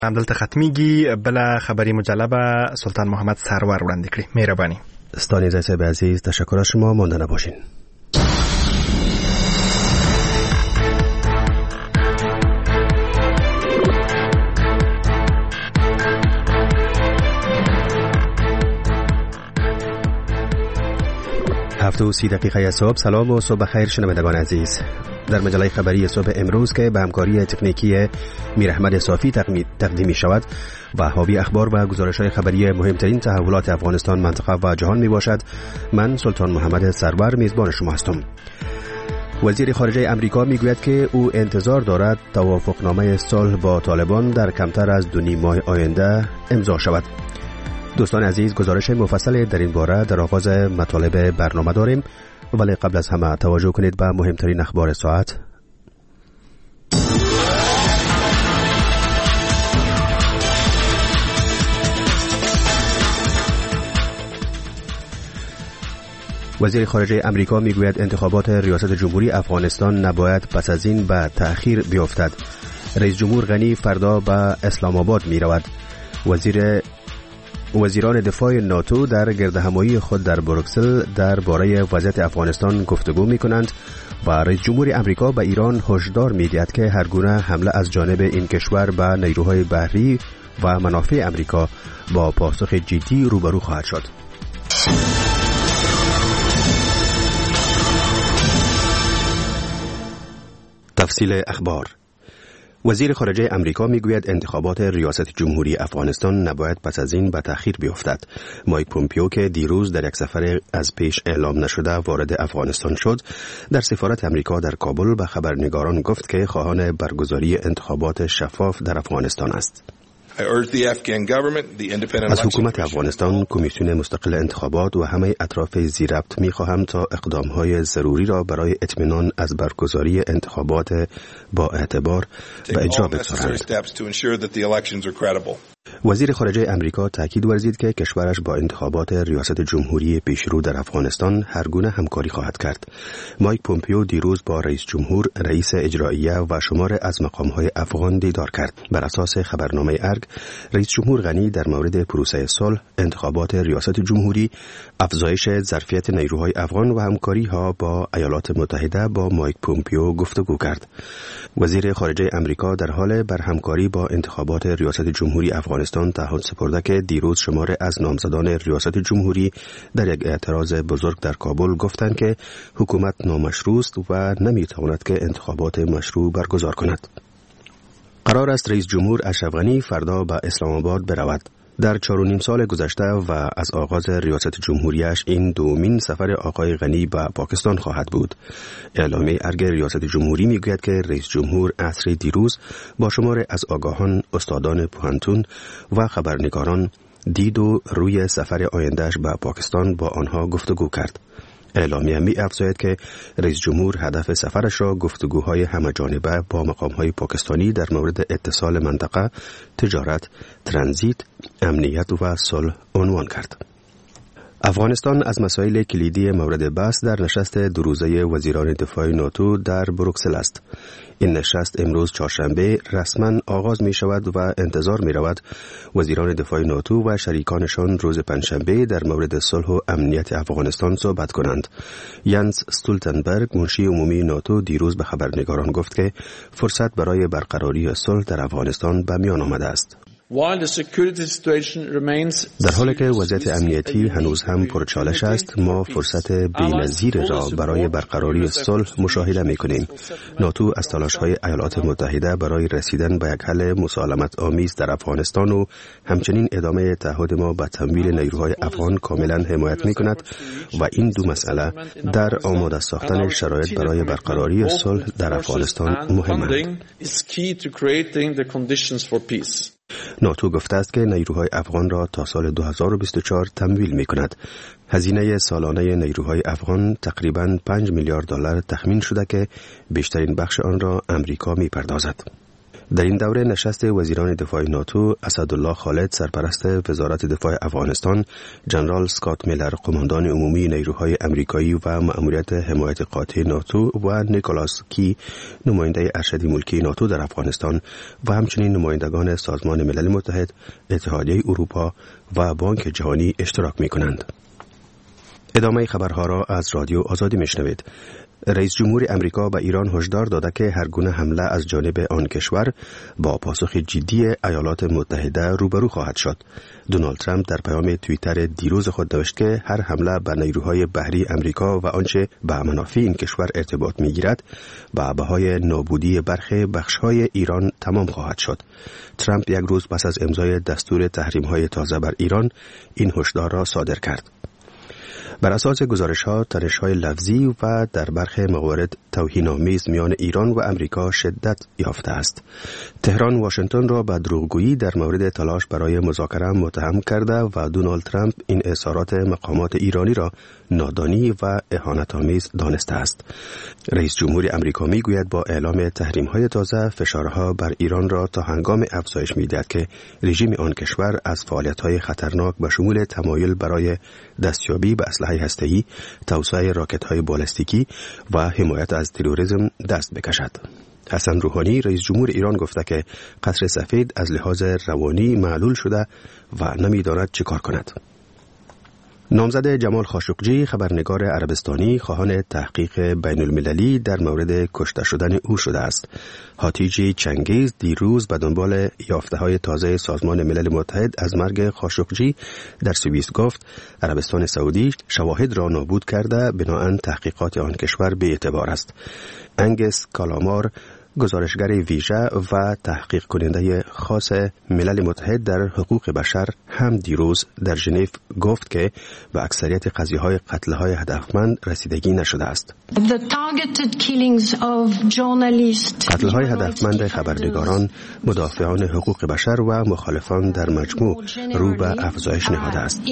همدلته ختمیږي. بل خبری مجلب سلطان محمد سرور وړاندې کړي. مهرباني. ستانیز صاحب عزیز، تشکر از شما. مانده نباشین. هفت و 30 دقیقه صبح. سلام و صبح خیر شنوندگان عزیز. در مجله خبری صبح امروز که به همکاری تکنیکی میر احمد صافی تقدیم می شود و حاوی اخبار و گزارش‌های خبری مهمترین تحولات افغانستان، منطقه و جهان می باشد، من سلطان محمد سرور میزبان شما هستم. وزیر خارجه امریکا می گوید که او انتظار دارد توافقنامه صلح با طالبان در کمتر از 2.5 ماه آینده امضا شود. دوستان عزیز، گزارش مفصل در این باره در آغاز مطالب برنامه داریم، ولی قبل از همه توجه کنید به مهمترین اخبار ساعت. وزیر خارجه امریکا میگوید انتخابات ریاست جمهوری افغانستان نباید پس از این به تأخیر بیفتد. رئیس جمهور غنی فردا به اسلام آباد می رود. وزیران دفاع ناتو در گردهمایی خود در بروکسل درباره وضعیت افغانستان گفتگو می کنند و رئیس جمهور امریکا به ایران هشدار می دهد که هر گونه حمله از جانب این کشور به نیروهای بحری و منافع امریکا با پاسخ جدی روبرو خواهد شد. تفصیل اخبار. وزیر خارجه امریکا میگوید انتخابات ریاست جمهوری افغانستان نباید پس از این به تأخیر بیفتد. مایک پومپیو که دیروز در یک سفر از پیش اعلام نشده وارد افغانستان شد، در سفارت امریکا در کابل به خبرنگاران گفت که خواهان برگزاری انتخابات شفاف در افغانستان است. از حکومت افغانستان، کمیسیون مستقل انتخابات و همه اطراف زیربط می‌خواهم تا اقدام‌های ضروری را برای اطمینان از برگزاری انتخابات با اعتبار به اجرا بگذارند. وزیر خارجه امریکا تاکید ورزید که کشورش با انتخابات ریاست جمهوری پیشرو در افغانستان هر گونه همکاری خواهد کرد. مایک پومپیو دیروز با رئیس جمهور، رئیس اجراییه و شمار از مقام‌های افغان دیدار کرد. بر اساس خبرنامه ارگ، رئیس جمهور غنی در مورد پروسه صلح، انتخابات ریاست جمهوری، افزایش ظرفیت نیروهای افغان و همکاری‌ها با ایالات متحده با مایک پومپیو گفتگو کرد. وزیر خارجه امریکا در حال بر همکاری با انتخابات ریاست جمهوری افغانستان تعهد سپرده که دیروز شمار از نامزدان ریاست جمهوری در یک اعتراض بزرگ در کابل گفتند که حکومت نامشروع است و نمیتواند که انتخابات مشروع برگزار کند. قرار است رئیس جمهور اشرف غنی فردا به اسلام آباد برود. در 4.5 سال گذشته و از آغاز ریاست جمهوریش این دومین سفر آقای غنی به پاکستان خواهد بود. اعلامیه ارگ ریاست جمهوری میگوید که رئیس جمهور عصر دیروز با شمار از آگاهان، استادان پوهنتون و خبرنگاران دید و روی سفر آیندهش به پاکستان با آنها گفتگو کرد. اعلامیه می افزاید که رئیس جمهور هدف سفرش را گفتگوهای همه‌جانبه با مقام‌های پاکستانی در مورد اتصال منطقه، تجارت، ترانزیت، امنیت و صلح عنوان کرد. افغانستان از مسائل کلیدی مورد بحث در نشست 2 روزه وزیران دفاع ناتو در بروکسل است. این نشست امروز چهارشنبه رسما آغاز می شود و انتظار می رود وزیران دفاع ناتو و شریکانشان روز پنجشنبه در مورد صلح و امنیت افغانستان صحبت کنند. ینس استولتنبرگ، منشی عمومی ناتو، دیروز به خبرنگاران گفت که فرصت برای برقراری صلح در افغانستان به میان آمده است. در حالی که وضعیت امنیتی هنوز هم پرچالش است، ما فرصت بی‌نظیر را برای برقراری صلح مشاهده می‌کنیم. ناتو از تلاش‌های ایالات متحده برای رسیدن به یک حل مسالمت آمیز در افغانستان و همچنین ادامه تعهد ما به تمویل نیروهای افغان کاملا حمایت می‌کند و این دو مسئله در آماده ساختن شرایط برای برقراری صلح در افغانستان مهمند. ناتو گفته است که نیروهای افغان را تا سال 2024 تمویل می کند. هزینه سالانه نیروهای افغان تقریباً $5 میلیارد تخمین شده که بیشترین بخش آن را امریکا می پردازد. در این دوره نشست وزیران دفاع ناتو اسدالله خالد سرپرست وزارت دفاع افغانستان، جنرال اسکات میلر قماندان عمومی نیروهای امریکایی و مأموریت حمایت قاطع ناتو و نیکولاس کی نماینده ارشد ملکی ناتو در افغانستان و همچنین نمایندگان سازمان ملل متحد، اتحادیه اروپا و بانک جهانی اشتراک می‌کنند. ادامه خبرها را از رادیو آزادی میشنوید. رئیس جمهور امریکا به ایران هشدار داده که هر گونه حمله از جانب آن کشور با پاسخ جدی ایالات متحده روبرو خواهد شد. دونالد ترامپ در پیام توییتر دیروز خود نوشت که هر حمله بر نیروهای بحری امریکا و آنچه به منافع این کشور ارتباط می‌گیرد به بهای نابودی برخی بخش‌های ایران تمام خواهد شد. ترامپ یک روز پس از امضای دستور تحریم‌های تازه بر ایران این هشدار را صادر کرد. بر اساس گزارش‌ها، تنش‌های لفظی و در برخی موارد توهین‌آمیز میان ایران و امریکا شدت یافته است. تهران واشنگتن را به دروغگویی در مورد تلاش برای مذاکره متهم کرده و دونالد ترامپ این اظهارات مقامات ایرانی را نادانی و اهانت‌آمیز دانسته است. رئیس جمهور امریکا می‌گوید با اعلام تحریم‌های تازه فشارها بر ایران را تا هنگام افزایش می‌دهد که رژیم آن کشور از فعالیت‌های خطرناک به شمول تمایل برای دستیابی به اسلحه هسته‌ای، توسعه راکت‌های بالستیکی و حمایت از تروریسم دست بکشد. حسن روحانی رئیس جمهور ایران گفته که قصر سفید از لحاظ روانی معلول شده و نمی‌داند چه کار کند. نامزد جمال خاشقجی خبرنگار عربستانی خواهان تحقیق بین المللی در مورد کشته شدن او شده است. حاتیجی چنگیز دیروز به دنبال یافته‌های تازه سازمان ملل متحد از مرگ خاشقجی در سوئیس گفت عربستان سعودی شواهد را نابود کرده، بنابراین تحقیقات آن کشور بی اعتبار است. انگس کالامار گزارشگر ویژه و تحقیق کننده خاص ملل متحد در حقوق بشر هم دیروز در ژنو گفت که به اکثریت قضیه‌های قتل‌های هدفمند رسیدگی نشده است. قتل‌های هدفمند خبرنگاران، مدافعان حقوق بشر و مخالفان در مجموع رو به افزایش نهاده است.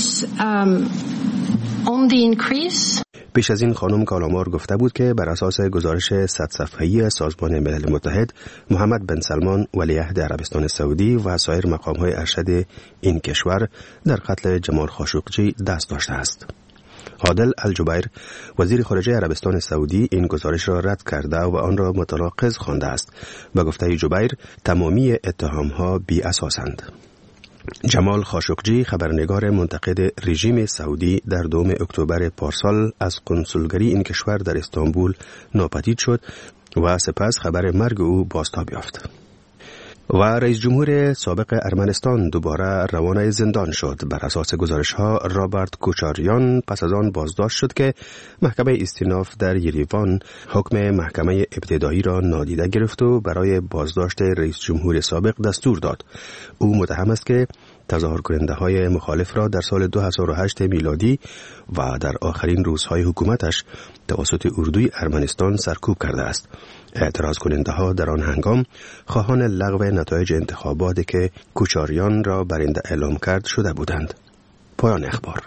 پیش از این خانم کالامار گفته بود که بر اساس گزارش 100 صفحه‌ای سازمان ملل متحد، محمد بن سلمان ولیعهد عربستان سعودی و سایر مقام‌های ارشد این کشور در قتل جمال خاشقجی دست داشته است. عادل الجبیر وزیر خارجه عربستان سعودی این گزارش را رد کرده و آن را متناقض خوانده است. به گفته جبیر تمامی اتهام‌ها بی اساسند. جمال خاشقجی خبرنگار منتقد رژیم سعودی در 2 اکتبر پارسال از کنسولگری این کشور در استانبول ناپدید شد و سپس خبر مرگ او بازتاب یافت. و رئیس جمهور سابق ارمنستان دوباره روانه زندان شد. بر اساس گزارش‌ها رابرت کوچاریان پس از آن بازداشت شد که محکمه استیناف در یریوان حکم محکمه ابتدایی را نادیده گرفت و برای بازداشت رئیس جمهور سابق دستور داد. او متهم است که تظاهر کننده های مخالف را در سال 2008 میلادی و در آخرین روزهای حکومتش توسط اردوی ارمنستان سرکوب کرده است. اعتراض کننده ها در آن هنگام خواهان لغو نتایج انتخاباتی که کوچاریان را برنده اعلام کرد شده بودند. پایان اخبار.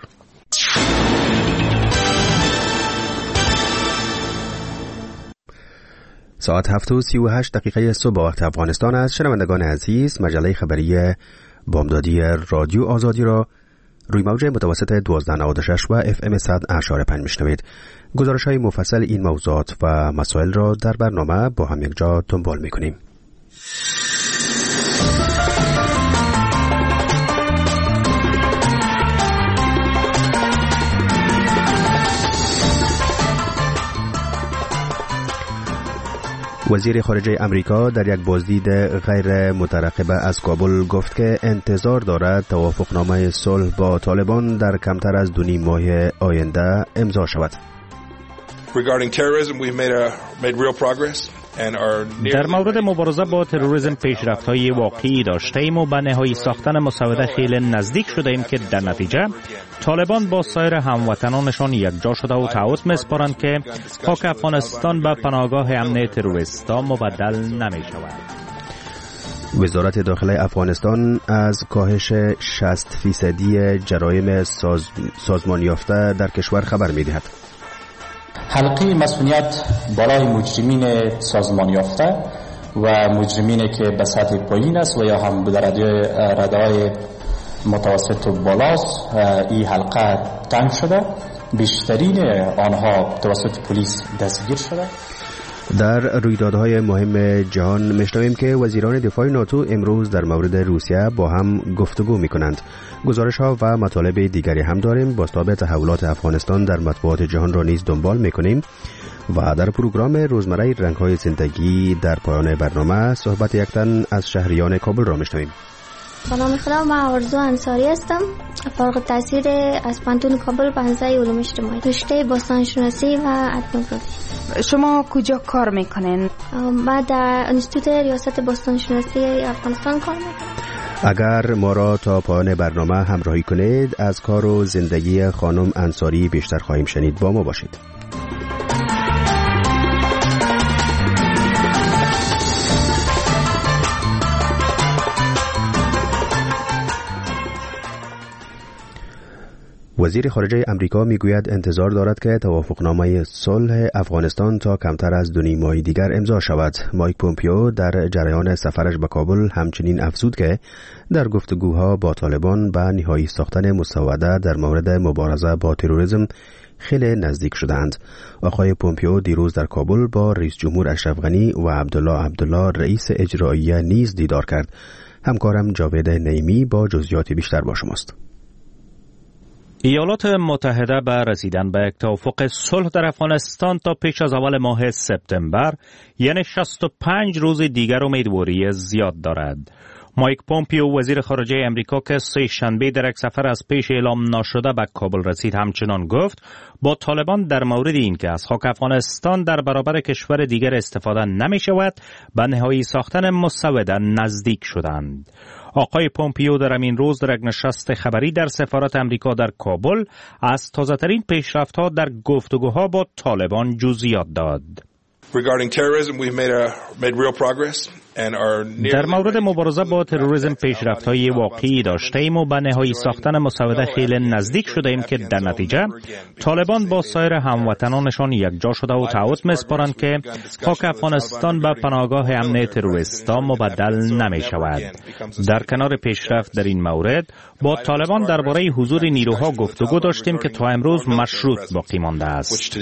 ساعت 7:38 صبح وقت افغانستان است. شنوندگان عزیز، مجله خبری بامدادی رادیو آزادی را روی موج متوسط 1296 و FM 100.5 میشنوید. گزارش‌های مفصل این موضوعات و مسائل را در برنامه با هم یکجا دنبال می‌کنیم. وزیر خارجه امریکا در یک بازدید غیر مترقبه از کابل گفت که انتظار دارد توافقنامه صلح با طالبان در کمتر از 2.5 ماه آینده امضا شود. در مورد مبارزه با تروریسم پیشرفت‌های واقعی داشته‌ایم و به نهایی ساختن مساوده خیلی نزدیک شده‌ایم که در نتیجه طالبان با سایر هموطنانشان یکجا شده و تعهد می‌سپارند که خاک افغانستان به پناهگاه امن تروریست‌ها مبدل نمی‌شود. وزارت داخله افغانستان از کاهش 60% جرایم سازمان یافته در کشور خبر می‌دهد. حلقه مسئولیت بالای مجرمین سازمان یافته و مجرمینی که به سطح پایین است و یا هم در رده‌های متوسط و بالاست این حلقه تنگ شده. بیشترین آنها توسط پلیس دستگیر شده. در رویدادهای مهم جهان میشنویم که وزیران دفاع ناتو امروز در مورد روسیه با هم گفتگو میکنند. گزارش ها و مطالب دیگری هم داریم. بازتاب تحولات افغانستان در مطبوعات جهان را نیز دنبال میکنیم و در پروگرام روزمره رنگ‌های زندگی در پایان برنامه صحبت یک تن از شهریان کابل را میشنویم. به نام خدا، من آرزو انصاری هستم، فارغ التحصیل از پانتون کابل به حوزه علوم اجتماعی، رشته باستانشناسی و اتنوگرافی. شما کجا کار میکنین؟ من در انستیتوت ریاست باستانشناسی افغانستان کار میکنم. اگر ما را تا پایان برنامه همراهی کنید از کار و زندگی خانم انصاری بیشتر خواهیم شنید. با ما باشید. وزیر خارجه امریکا میگوید انتظار دارد که توافقنامه صلح افغانستان تا کمتر از 2.5 ماه دیگر امضا شود. مایک پومپیو در جریان سفرش به کابل همچنین افزود که در گفتگوها با طالبان به نهایی ساختن مسوده در مورد مبارزه با تروریسم خیلی نزدیک شدند. آقای پومپیو دیروز در کابل با رئیس جمهور اشرف غنی و عبدالله رئیس اجراییه نیز دیدار کرد. همکارم جاوید نعیمی با جزئیات بیشتر با شماست. ایالات متحده به رسیدن به یک توافق صلح در افغانستان تا پیش از اول ماه سپتامبر، یعنی 65 روز دیگر امیدواری زیاد دارد. مایک پومپیو وزیر خارجه امریکا که سه شنبه در یک سفر از پیش اعلام نشده به کابل رسید همچنان گفت با طالبان در مورد این که از خاک افغانستان در برابر کشور دیگر استفاده نمی شود به نهایی ساختن مسوده نزدیک شدند. آقای پومپیو در همین روز در یک نشست خبری در سفارت امریکا در کابل از تازه‌ترین پیشرفت‌ها در گفتگوها با طالبان جزئیات داد. در مورد مبارزه با تروریسم پیشرفت‌های واقعی داشته‌ایم و به نهایی ساختن مسوده خیلی نزدیک شده‌ایم که در نتیجه طالبان با سایر هموطنانشان یکجا شده و تعهد می‌سپارند که خاک افغانستان به پناهگاه امن تروریست‌ها مبدل نمی‌شود. در کنار پیشرفت در این مورد با طالبان درباره حضور نیروها گفتگو داشتیم که تا امروز مشروط باقی مانده است.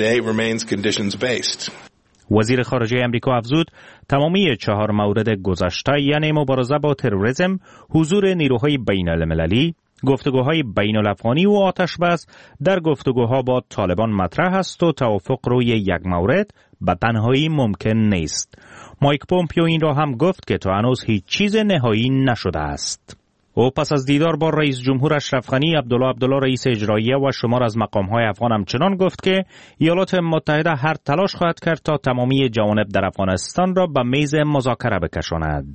وزیر خارجه امریکا افزود تمامی 4 مورد گذشته یعنی مبارزه با تروریسم، حضور نیروهای بین المللی، گفتگوهای بین الافغانی و آتش بس در گفتگوها با طالبان مطرح است و توافق روی یک مورد به تنهایی ممکن نیست. مایک پومپیو این را هم گفت که تا هنوز هیچ چیز نهایی نشده است. او پس از دیدار با رئیس جمهور اشرف غنی، عبدالله رئیس اجراییه و شمار از مقام‌های افغان همچنان گفت که ایالات متحده هر تلاش خواهد کرد تا تمامی جوانب در افغانستان را به میز مذاکره بکشاند.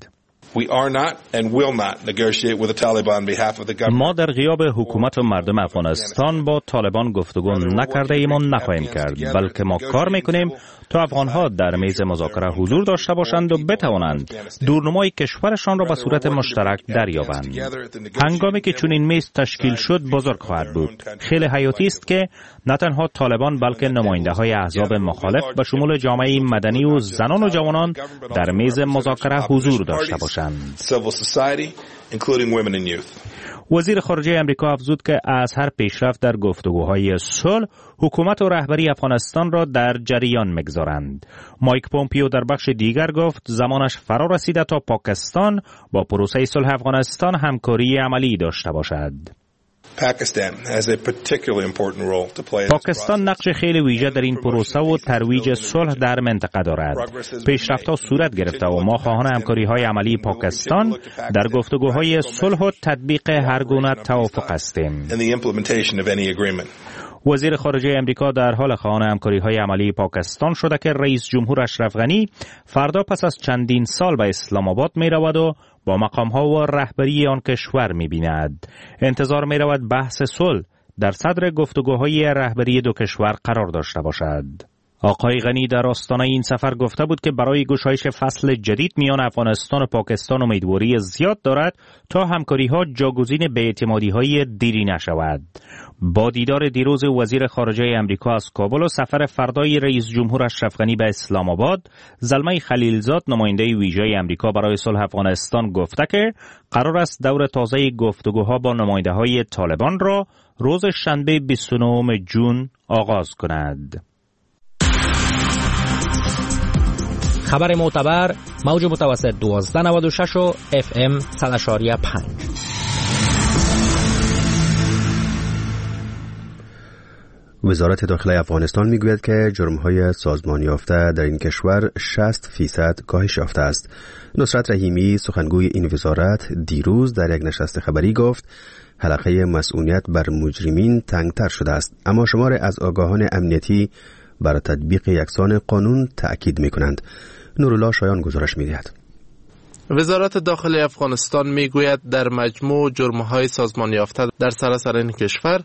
ما در غیاب حکومت و مردم افغانستان با طالبان گفتگو نکرده ایم و نخواهیم کرد، بلکه ما کار میکنیم تا افغانها در میز مذاکره حضور داشته باشند و بتوانند دورنمای کشورشان را به صورت مشترک دریابند. هنگامی که چنین میز تشکیل شد بزرگ خواهد بود. خیلی حیاتی است که نه تنها طالبان بلکه نماینده‌های احزاب مخالف به شمول جامعه مدنی و زنان و جوانان در میز مذاکره حضور داشته باشند. وزیر خارجه امریکا افزود که از هر پیشرفت در گفتگوهای صلح حکومت و رهبری افغانستان را در جریان می‌گذارند. مایک پومپیو در بخش دیگر گفت زمانش فرا رسیده تا پاکستان با پروسه صلح افغانستان همکاری عملی داشته باشد. پاکستان نقش خیلی ویژه در این پروسه و ترویج صلح در منطقه دارد. پیشرفت‌ها صورت گرفته و ما خواهان همکاری‌های عملی پاکستان در گفتگوهای صلح و تطبیق هر گونه توافق هستیم. وزیر خارجه امریکا در حال خواهان همکاری‌های عملی پاکستان شده که رئیس جمهور اشرف غنی فردا پس از چندین سال به اسلام آباد می‌رود و با مقام‌ها و رهبری آن کشور می‌بیند. انتظار می‌رود بحث صلح در صدر گفتگوهای رهبری دو کشور قرار داشته باشد. آقای غنی در آستانه این سفر گفته بود که برای گشایش فصل جدید میان افغانستان و پاکستان امیدواری زیاد دارد تا همکاری‌ها جاگزین بی‌اعتمادی‌های دیری نشود. با دیدار دیروز وزیر خارجه امریکا از کابل و سفر فردای رئیس جمهور اشرف غنی به اسلام آباد، زلمه خلیلزاد نماینده ویژه امریکا برای صلح افغانستان گفته که قرار است دور تازه گفتگوها با نماینده‌های طالبان را روز شنبه 29 جون آغاز کند. خبر معتبر موج متوسط 1296 و FM 100.5. وزارت داخله افغانستان میگوید که جرم‌های سازمان یافته در این کشور 60% کاهش یافته است. نصرت رحیمی سخنگوی این وزارت دیروز در یک نشست خبری گفت حلقه مسئولیت بر مجرمین تنگتر شده است، اما شمار از آگاهان امنیتی بر تطبیق یکسان قانون تأکید می‌کنند. نورالله شایان گزارش می‌دهد. وزارت داخلی افغانستان میگوید در مجموع جرم‌های سازمان یافته در سراسر این کشور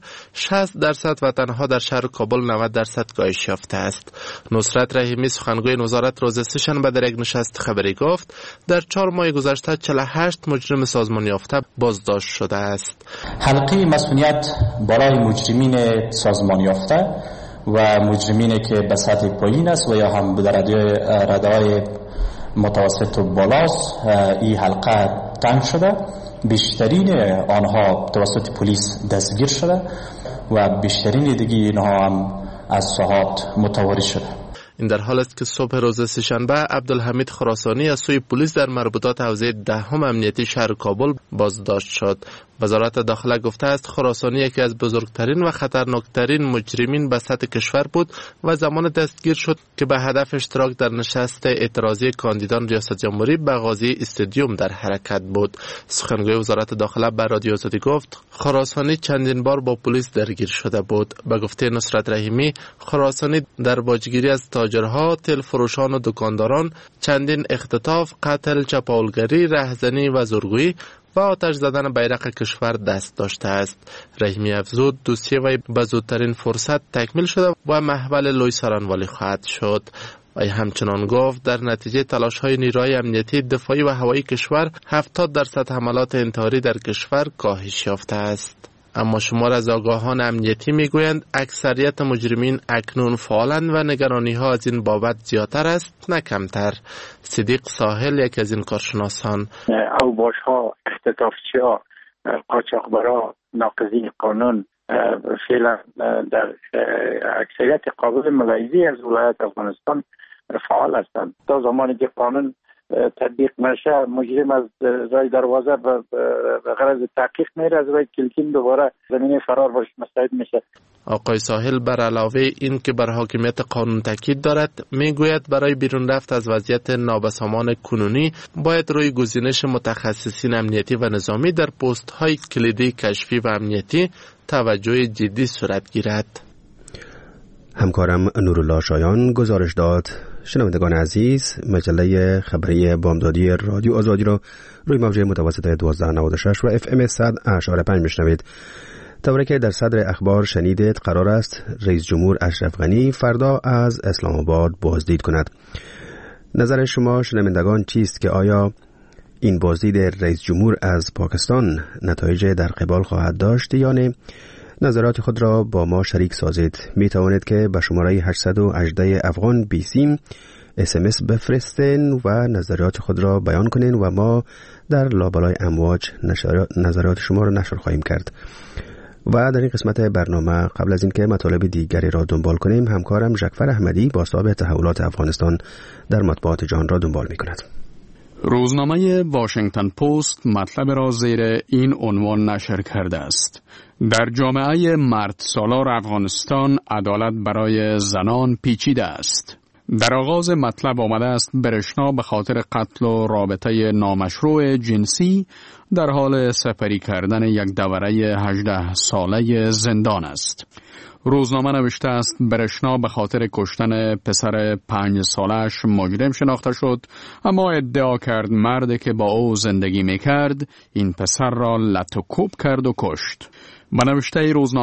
60% و تنها در شهر کابل 90% کاهش یافته است. نصرت رحیمی سخنگوی وزارت روز سه‌شنبه در یک نشست خبری گفت در 4 ماه گذشته 48 مجرم سازمان یافته بازداشت شده است. حلقه مسئولیت برای مجرمین سازمان یافته و مجرمینی که به سطح پایین است و یا هم به رده‌های متوسط و بالاست این حلقه تنگ شده. بیشترین آنها توسط پلیس دستگیر شده و بیشترین دیگه اینها هم از ساحات متواری شده. این در حال است که صبح روز سه‌شنبه عبدالحمید خراسانی از سوی پلیس در مربوطات حوزه 10 امنیتی شهر کابل بازداشت شد. وزارت داخله گفته است خراسانی یکی از بزرگترین و خطرناکترین مجرمین به سطح کشور بود و زمان دستگیر شد که به هدف اشتراک در نشست اعتراضی کاندیدان ریاست جمهوری به قاضی استادیوم در حرکت بود. سخنگوی وزارت داخله به رادیو آزادی گفت خراسانی چندین بار با پلیس درگیر شده بود. به گفته نصرت رحیمی خراسانی در باجگیری از تاجرها، تل فروشان و دکانداران چندین اختطاف، قتل، چپاولگری، رهزنی و زورگویی و آتش زدن بیرق کشور دست داشته است. رحیمی افزود دوسیه وی به زودترین فرصت تکمیل شده و محول لوی سرانوالی خواهد شد. و همچنان گفت در نتیجه تلاش‌های نیروهای امنیتی دفاعی و هوایی کشور 70% حملات انتحاری در کشور کاهش یافته است. اما شمار از آگاهان امنیتی میگویند اکثریت مجرمین اکنون فعالند و نگرانی‌ها از این بابت زیادتر است نه کمتر. صدیق ساحل یک از این کارشناسان: اوباش‌ها، اختطافچی‌ها، قاچاقبرا، ناقضین قانون فعلا در اکثریت قابل ملاحظه از ولایت افغانستان فعال هستند. تا زمانی که قانون تطبیق نشه مجرم از راه دروازه به غرض تحقیق میره، از راه کلکین دوباره زمینه فرار باش مستعد میشه. آقای ساحل بر علاوه این که بر حاکمیت قانون تاکید دارد میگوید برای بیرون رفت از وضعیت نابسامان کنونی باید روی گزینش متخصصین امنیتی و نظامی در پست های کلیدی کشفی و امنیتی توجه جدی صورت گیرد. همکارم نورالله شایان گزارش داد. شنوندگان عزیز، مجله خبری بامدادی رادیو آزادی را روی موج متوسط 1296 و FM 100.5 میشنوید. طوری که در صدر اخبار شنیدید، قرار است رئیس جمهور اشرف غنی فردا از اسلام آباد بازدید کند. نظر شما شنوندگان چیست که آیا این بازدید رئیس جمهور از پاکستان نتایج در قبال خواهد داشت یا نه؟ نظرات خود را با ما شریک سازید. می توانید که به شماره 818 افغان بیسیم SMS بفرستین و نظرات خود را بیان کنین و ما در لابلای امواج نظرات شما را نشر خواهیم کرد. و در این قسمت برنامه قبل از اینکه مطالب دیگری را دنبال کنیم، همکارم ژکفر احمدی با صاحب تحولات افغانستان در مطبوعات جهان را دنبال می کند. روزنامه واشنگتن پست مطلب را زیر این عنوان نشر کرده است: در جامعه مرد سالار افغانستان عدالت برای زنان پیچیده است. در آغاز مطلب آمده است برشنا به خاطر قتل و رابطه نامشروع جنسی در حال سپری کردن یک دوره 18 ساله زندان است. روزنامه نوشته است برشنا به خاطر کشتن پسر 5 سالش مجرم شناخته شد، اما ادعا کرد مردی که با او زندگی میکرد این پسر را لط و کوب کرد و کشت. به نوشته روزنامه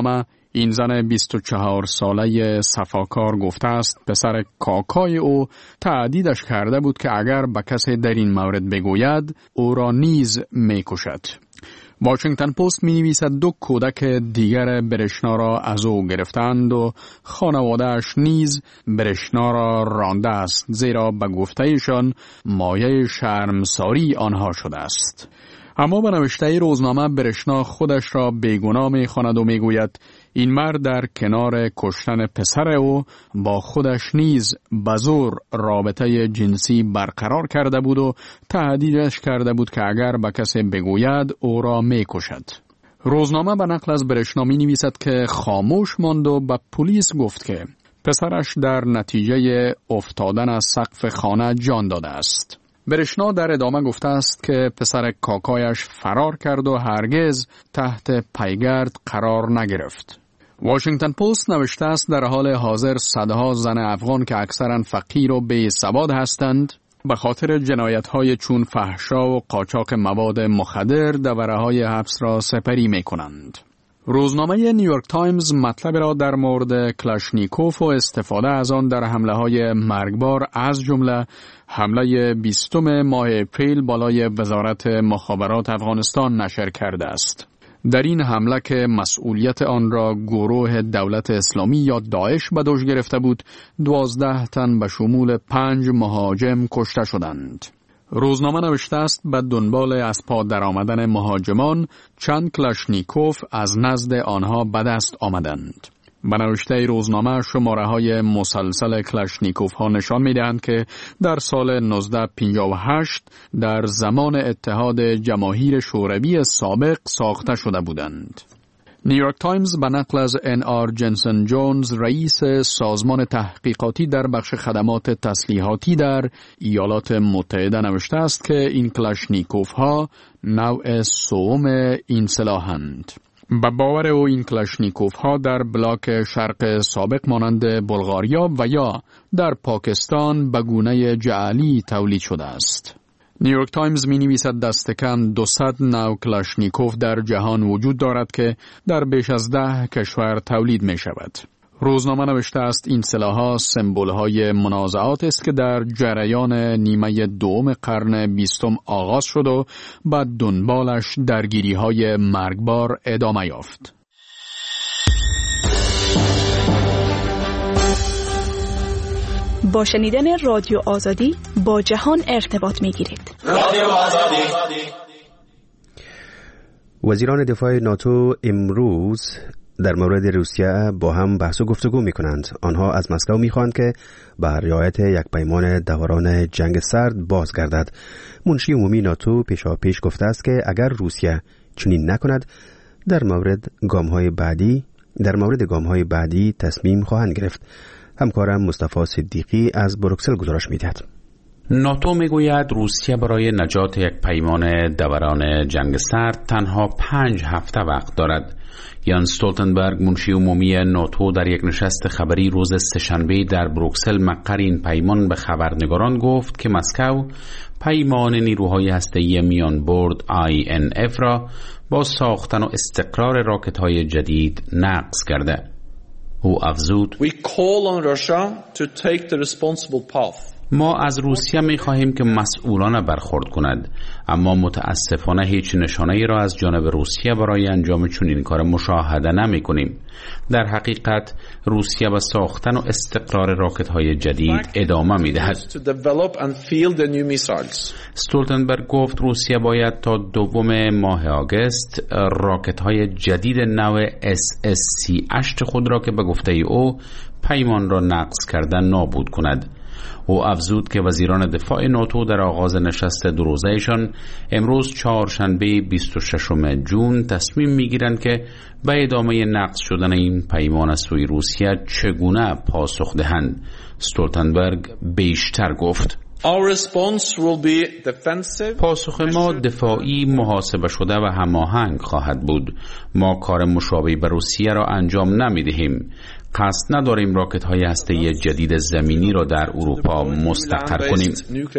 این زن 24 ساله صفاکار گفته است پسر کاکای او تهدیدش کرده بود که اگر به کسی در این مورد بگوید او را نیز میکشد. واشنگتن پست می نویسد 2 کودک دیگر برشنا را از او گرفتند و خانواده‌اش نیز برشنا را رانده است، زیرا به گفته‌شان مایه شرمساری آنها شده است. اما به نوشته روزنامه برشنا خودش را بیگناه می خواند و می گوید این مرد در کنار کشتن پسر او با خودش نیز به زور رابطه جنسی برقرار کرده بود و تهدیدش کرده بود که اگر به کسی بگوید او را می کشد. روزنامه به نقل از برشنا می نویسد که خاموش ماند و به پلیس گفت که پسرش در نتیجه افتادن از سقف خانه جان داده است. برشنا در ادامه گفته است که پسر کاکایش فرار کرد و هرگز تحت پیگرد قرار نگرفت. واشنگتن پست نوشته است در حال حاضر صدها زن افغان که اکثرا فقیر و بی‌سواد هستند به خاطر جنایت‌های چون فحشا و قاچاق مواد مخدر دوره‌های حبس را سپری می‌کنند. روزنامه نیویورک تایمز مطلب را در مورد کلاشنیکوف و استفاده از آن در حمله‌های مرگبار از جمله حمله 20 ماه اپریل بالای وزارت مخابرات افغانستان نشر کرده است. در این حمله که مسئولیت آن را گروه دولت اسلامی یا داعش به دوش گرفته بود، 12 تن به شمول 5 مهاجم کشته شدند. روزنامه نوشته است به دنبال از پا در آمدن مهاجمان چند کلاشنیکوف از نزد آنها به دست آمدند. به نوشته روزنامه شماره‌های مسلسل کلاشنیکوف ها نشان می‌دهند که در سال 1958 در زمان اتحاد جماهیر شوروی سابق ساخته شده بودند. نیویورک تایمز به نقل از NR جنسن جونز رئیس سازمان تحقیقاتی در بخش خدمات تسلیحاتی در ایالات متحده نوشته است که این کلاشنیکوف ها نوع سوم این سلاحند. به باور او این کلاشنیکوف ها در بلاک شرق سابق مانند بلغاریا و یا در پاکستان به گونه جعلی تولید شده است. نیویورک تایمز می نویسد دست کم 200 نوع کلاشنیکوف در جهان وجود دارد که در بیش از 10 کشور تولید می شود. روزنامه نوشته است این سلاح‌ها سمبول‌های منازعات است که در جریان نیمه دوم قرن 20 آغاز شد و بعد دنبالش درگیری‌های مرگبار ادامه یافت. با شنیدن رادیو آزادی با جهان ارتباط می‌گیرید. رادیو آزادی. وزیران دفاع ناتو امروز در مورد روسیه با هم بحث و گفتگو می کنند. آنها از مسکو می خواهند که بر رعایت یک پیمان دوران جنگ سرد بازگردد. منشی عمومی ناتو پیشاپیش گفته است که اگر روسیه چنین نکند در مورد گام‌های بعدی تصمیم خواهند گرفت. همکارم مصطفی صدیقی از بروکسل گزارش می‌دهد. ناتو میگوید روسیه برای نجات یک پیمان دوران جنگ سرد تنها 5 هفته وقت دارد. یان استولتنبرگ منشی عمومی ناتو در یک نشست خبری روز سه‌شنبه در بروکسل مقر این پیمان به خبرنگاران گفت که مسکو پیمان نیروهای هسته‌ای میان برد INF را با ساختن و استقرار راکت‌های جدید نقض کرده. او افزود: ما از روسیه می خواهیم که مسئولانه برخورد کند، اما متاسفانه هیچ نشانه‌ای را از جانب روسیه برای انجام چنین کار مشاهده نمی کنیم. در حقیقت روسیه به ساختن و استقرار راکت‌های جدید ادامه می دهد. استولتنبرگ گفت روسیه باید تا 2 ماه آگوست راکت‌های جدید نوع SSC-8 خود را که به گفته او پیمان را نقض کردن نابود کند. او افزود که وزیران دفاع ناتو در آغاز نشست 2 روزه‌شان امروز چهارشنبه 26 جون تصمیم می‌گیرند که به ادامه نقض شدن این پیمان از سوی روسیه چگونه پاسخ دهند. استولتنبرگ بیشتر گفت: پاسخ ما دفاعی، محاسبه شده و هماهنگ خواهد بود. ما کار مشابهی به روسیه را انجام نمی‌دهیم. قصد نداریم راکت های هسته‌ای جدید زمینی را در اروپا مستقر کنیم.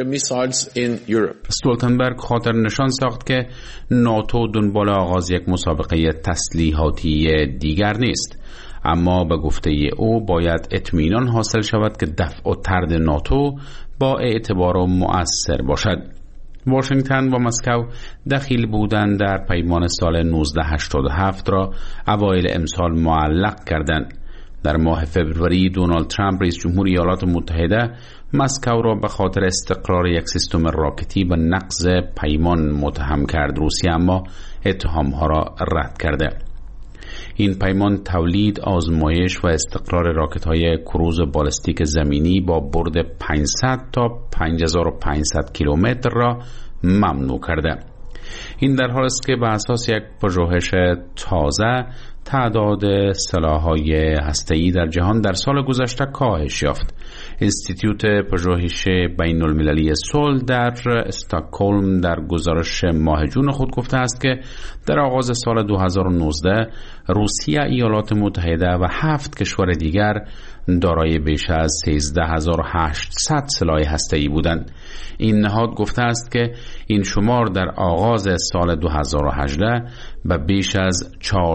استولتنبرگ خاطر نشان ساخت که ناتو دنبال آغاز یک مسابقه تسلیحاتی دیگر نیست، اما به گفته او باید اطمینان حاصل شود که دفع و طرد ناتو با اعتبار و مؤثر باشد. واشنگتن و مسکو دخیل بودند در پیمان سال 1987 را اوایل امسال معلق کردند. در ماه فوریه دونالد ترامپ رئیس جمهوری ایالات متحده مسکو را به خاطر استقرار یک سیستم راکتی به نقض پیمان متهم کرد. روسیه اما اتهامها را رد کرده. این پیمان تولید، آزمایش و استقرار راکت‌های کروز بالستیک زمینی با برد 500 تا 5500 کیلومتر را ممنوع کرده. این در حالی است که به اساس یک پژوهش تازه تعداد سلاح‌های هسته‌ای در جهان در سال گذشته کاهش یافت. انستیتوت پژوهش بین‌المللی صلح در استکهلم در گزارش ماه جون خود گفته است که در آغاز سال 2019 روسیه، ایالات متحده و 7 کشور دیگر دارای بیش از 13800 سلاح هسته‌ای بودند. این نهاد گفته است که این شمار در آغاز سال 2018 به بیش از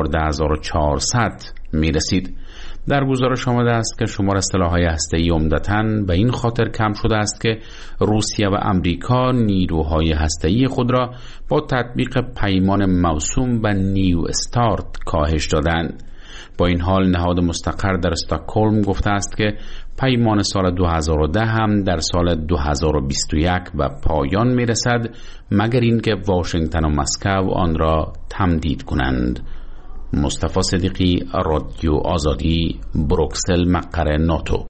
14400 می رسید. در گزارش آمده است که شمار سلاح‌های هسته‌ای عمدتاً به این خاطر کم شده است که روسیه و امریکا نیروهای هسته‌ای خود را با تطبیق پیمان موسوم به نیو استارت کاهش دادند. با این حال نهاد مستقر در استکهلم گفته است که پیمان سال 2010 هم در سال 2021 به پایان می رسد مگر اینکه واشنگتن و مسکو آن را تمدید کنند. مصطفی صدیقی، رادیو آزادی، بروکسل، مقر ناتو.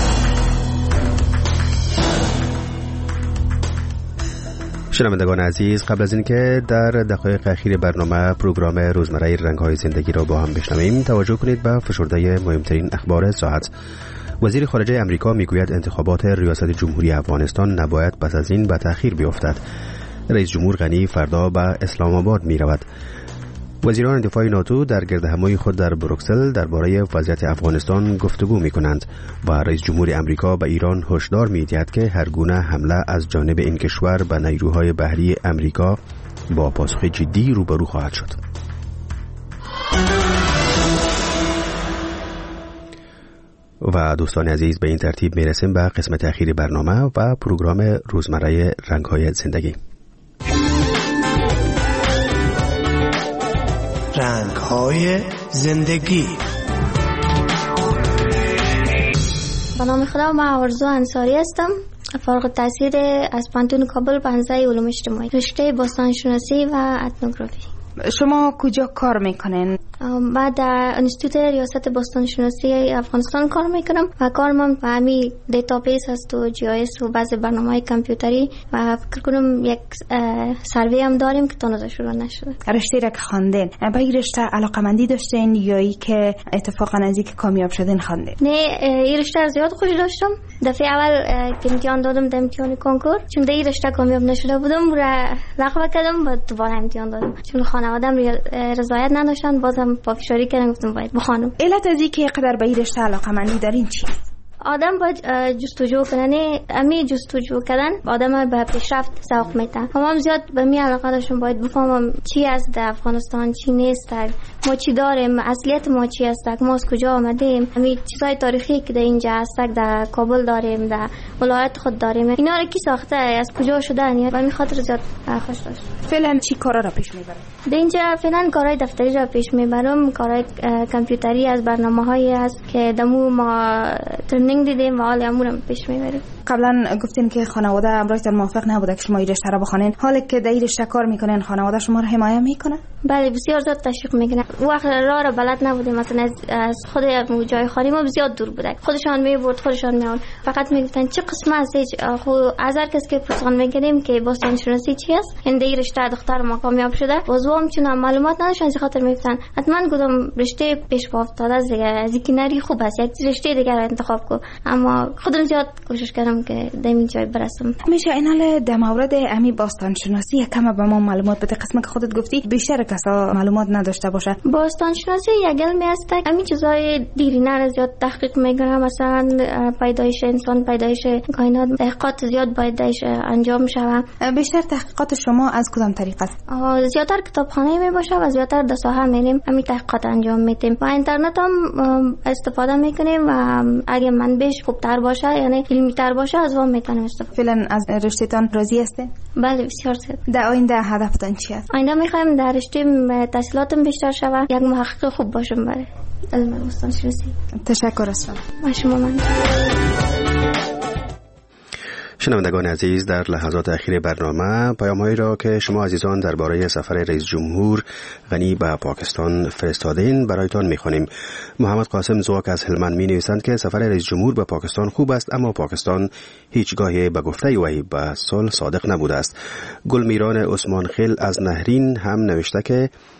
شنوندگان عزیز، قبل از اینکه در دقایق اخیر برنامه پروگرام روزمره رنگ‌های زندگی را با هم بشنویم، توجه کنید به فشرده مهمترین اخبار ساعت. وزیر خارجه امریکا میگوید انتخابات ریاست جمهوری افغانستان نباید پس از این به تأخیر بیفتد. رئیس جمهور غنی فردا به اسلام آباد می رود. وزیران دفاع ناتو در گردهمایی خود در بروکسل درباره وضعیت افغانستان گفتگو می کنند و رئیس جمهور امریکا به ایران هشدار می دهد که هر گونه حمله از جانب این کشور به نیروهای بحری امریکا با پاسخ جدی روبرو خواهد شد. و دوستان عزیز، به این ترتیب می رسیم به قسمت اخیر برنامه و پروگرام روزمره رنگ‌های زندگی. رنگ‌های زندگی. به نام خدا، من آرزو انصاری هستم. فارغ التحصیل از پانتون کابل، پانزه علوم اجتماعی، رشته باستانشناسی و اتنوگرافی. شما کجا کار میکنین؟ من در انستیتوت ریاست باستانشناسی افغانستان کار میکنم و کارم با همین دیتابیس هست و جی آی اس و بعضی برنامه‌های کامپیوتری و فکر کنم یک سروی هم داریم که تازه شروع نشده. رشته را که خواندین، به این رشته علاقه‌مندی داشتین یا ای که اتفاقا از اینکه کامیاب شدین خواندین؟ نه، این رشته را زیاد خوش داشتم. دفعه اول که امتحان دادم در امتحان کنکور، چون در این رشته کامیاب نشده بودم، رغبت کردم و دوباره امتحان دادم. چون خانواده‌ام رضایت نداشتن، بازم پافشاری کردن، گفتم باید بخوانم. علت از اینکه قدر به این رشته علاقه‌مندی دارین چیه؟ آدم باید جستجو کنه. امی جستجو کردن آدم به پیشرفت سوق میده. هم زیاد به می علاقه داشتم، باید بفهمم چی است در افغانستان، چی نیست، ما چی داریم، اصلیت ما چی است، ما از کجا آمدیم، همین چیزای تاریخی که در اینجا هست، در کابل داریم، در ولایت خود داریم، اینا رو کی ساخته، از کجا شدن، یا به می خاطر زیاد خوش داشت. فعلا چی کارا را پیش میبرید؟ در اینجا فعلا کارهای دفتری را پیش میبرم، کارهای کامپیوتری از برنامه‌هایی است که دمو ما ترنینگ دیدیم و حال امورم پیش میبریم. قبلا گفتین که خانواده امروز موافق نبوده که شما این رشته را بخونین. حالا که در این رشته کار میکنین، خانواده شما را حمایت میکنه؟ بله، بسیار زیاد تشویق میکنه. وقت راه را بلد نبودیم، مثلا از خود جای خالی ما بسیار دور بود. خودشان میبرد، خودشان میآورد، فقط میگفتن چه قسم است. خو از هر کس که پرسان میکردیم که باستانشناسی چی است، این در رشته دختر ما کامیاب شده، بازوام چون معلومات نداشتن، از خاطر میگفتن حتما گفتم رشته پیش پا افتاده از اینکه نری خوب است، یک رشته دیگر انتخاب کن. اما خودم زیاد کوشش کردم میکنم که در این جای برسم. میشه این حال در مورد امی باستان شناسی کم به ما معلومات بده؟ قسم که خودت گفتی بیشتر کسا معلومات نداشته باشه. باستان شناسی یک علمی است که همین چیزای دیرینه را زیاد تحقیق میکنه، مثلا پیدایش انسان، پیدایش کائنات، تحقیقات زیاد باید درش انجام شود. بیشتر تحقیقات شما از کدام طریق است؟ زیادتر کتابخانه می باشه و زیادتر در ساحه میریم همین تحقیقات انجام میدیم و اینترنت هم استفاده میکنیم و اگه منبعش خوبتر باشه یعنی علمی تر باشه از اون میتونیم استفاده. فعلا از رشته‌تان راضی هستین؟ بله بسیار زیاد. در آینده هدفتان چی است؟ آینده میخوایم در رشته تحصیلاتم بیشتر شوه، یک محقق خوب باشم برای علم باستان شناسی. تشکر از شما. من شنوندگان عزیز، در لحظات اخیر برنامه پیام‌هایی را که شما عزیزان درباره سفر رئیس جمهور غنی به پاکستان فرستادین برایتان می‌خوانیم. محمد قاسم زواک از هلمند می‌نویسند که سفر رئیس جمهور به پاکستان خوب است، اما پاکستان هیچگاه به گفته وی به صلح صادق نبوده است. گل میران عثمان خیل از نهرین هم نوشته که